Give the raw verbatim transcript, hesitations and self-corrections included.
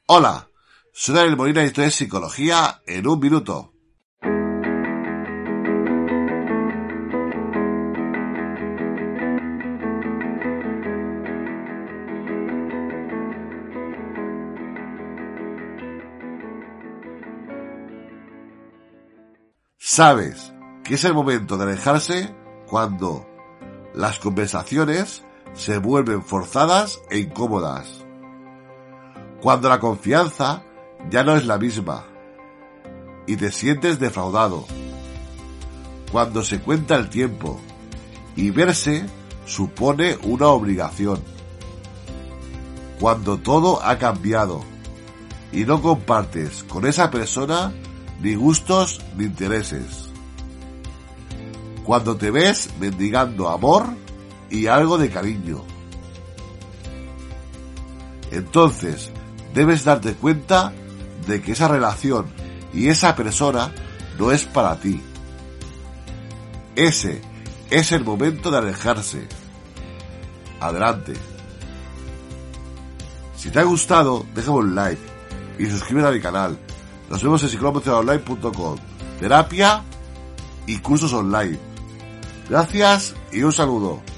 Hola, soy Daniel Molina y esto es Psicología en un Minuto. Sabes que es el momento de alejarse cuando las conversaciones se vuelven forzadas e incómodas, cuando la confianza ya no es la misma y te sientes defraudado, cuando se cuenta el tiempo y verse supone una obligación, cuando todo ha cambiado y no compartes con esa persona ni gustos ni intereses, cuando te ves mendigando amor y algo de cariño. Entonces debes darte cuenta de que esa relación y esa persona no es para ti. Ese es el momento de alejarse. Adelante. Si te ha gustado, déjame un like y suscríbete a mi canal. Nos vemos en psicólogo online punto com. Terapia y cursos online. Gracias y un saludo.